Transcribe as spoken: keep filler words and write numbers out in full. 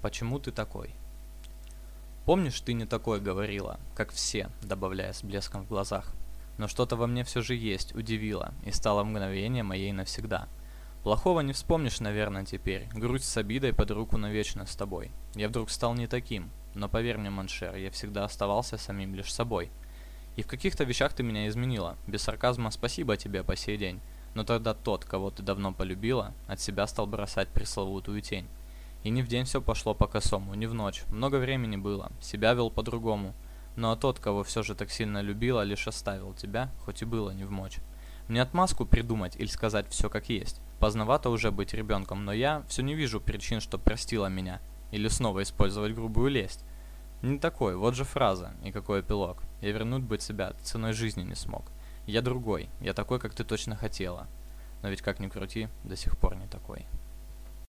Почему ты такой? Помнишь, ты не такой говорила, как все, добавляя с блеском в глазах. Но что-то во мне все же есть, удивило, и стало мгновение моей навсегда. Плохого не вспомнишь, наверное, теперь. Грусть с обидой под руку навечно с тобой. Я вдруг стал не таким. Но поверь мне, Моншер, я всегда оставался самим лишь собой. И в каких-то вещах ты меня изменила. Без сарказма спасибо тебе по сей день. Но тогда тот, кого ты давно полюбила, от себя стал бросать пресловутую тень. И не в день все пошло по-косому, не в ночь. Много времени было, себя вел по-другому. Ну а тот, кого все же так сильно любила, лишь оставил тебя, хоть и было не вмочь. Мне отмазку придумать или сказать все как есть. Поздновато уже быть ребенком, но я все не вижу причин, что простила меня. Или снова использовать грубую лесть. Не такой, вот же фраза, и какой эпилог. Я вернуть быть себя ценой жизни не смог. Я другой, я такой, как ты точно хотела. Но ведь как ни крути, до сих пор не такой.